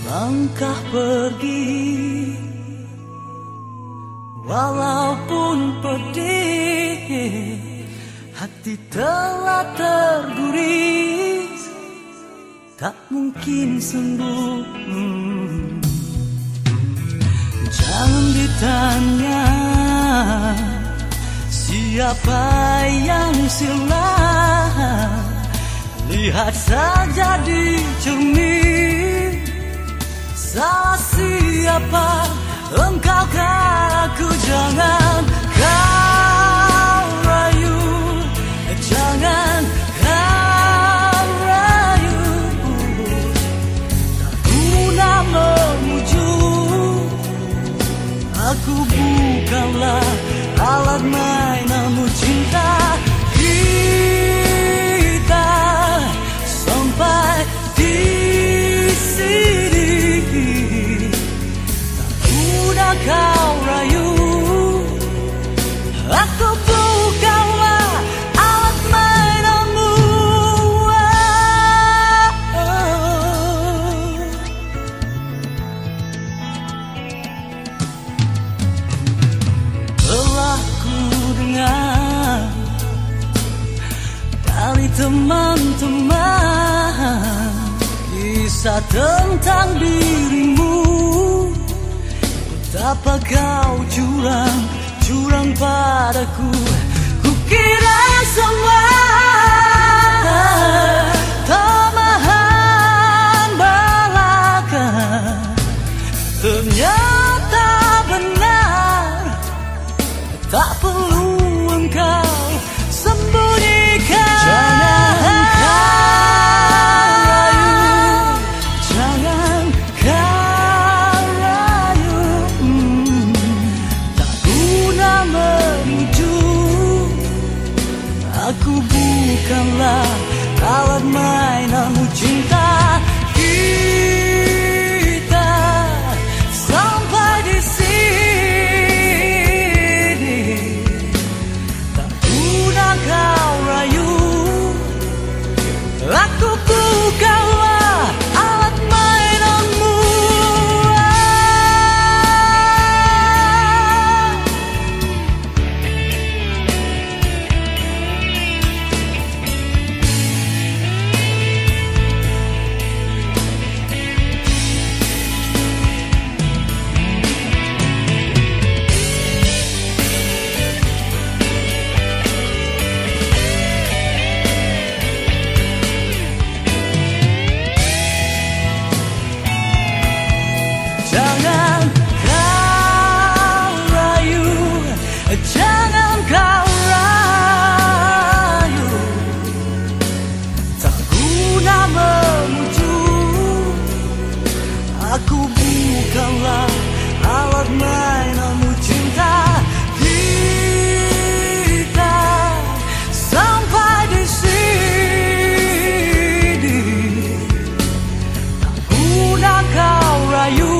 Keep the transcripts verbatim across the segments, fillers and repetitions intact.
Langkah pergi, walaupun pedih, hati telah terguris, tak mungkin sembuh. hmm. Jangan ditanya siapa yang salah, lihat saja di cermin. Salah siapa engkau kan aku, jangan kau rayu, jangan kau rayu. Tak guna memuju, aku bukanlah alat mainanmu cinta. Kita sampai di sini, tak guna kau rayu, aku bukanlah alat mainanmu. Telah ku dengar dari teman-teman kisah tentang dirimu, betapa kau curang, curang padaku. Kukira semua tamahan belaka, ternyata benar, tak perlu engkau sembunyikan. Jangan kau rayu, jangan kau rayu. hmm. Tak guna menuju, aku bukanlah alat mainanmu cinta. Kita sampai di sini, tak guna kau rayu, aku bukanlah alat mainanmu. Jangan kau rayu, jangan kau rayu, tak guna memuju, aku bukanlah alat mainanmu cinta. Kita sampai di sini, tak guna kau rayu,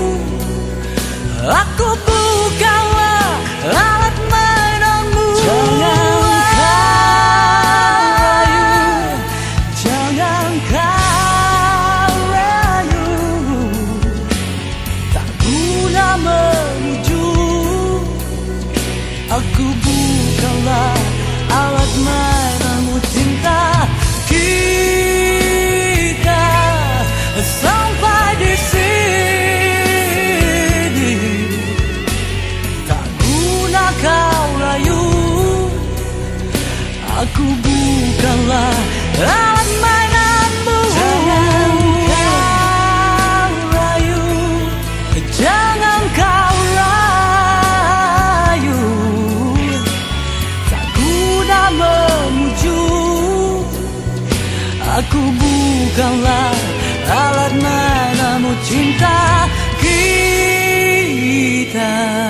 aku bukanlah alat mainanmu. Jangan kau rayu, jangan kau rayu, tak guna menuju, aku bukanlah alat mainanmu cinta. Kita sampai di sini, kau rayu, aku bukanlah alat mainanmu. Jangan kau rayu, jangan kau rayu, tak guna memuju, aku bukanlah alat mainanmu cinta. Kita